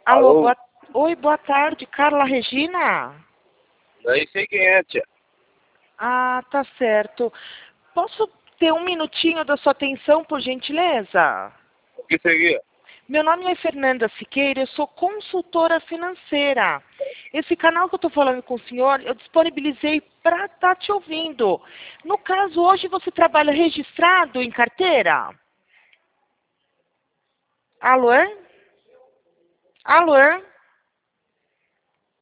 Alô, Alô? Oi, boa tarde, Carla Regina? Nem sei quem é, tia. Ah, tá certo. Posso ter um minutinho da sua atenção, por gentileza? O que seria? Meu nome é Fernanda Siqueira, eu sou consultora financeira. Esse canal que eu estou falando com o senhor, eu disponibilizei para estar te ouvindo. No caso, hoje você trabalha registrado em carteira? Alô? Alô?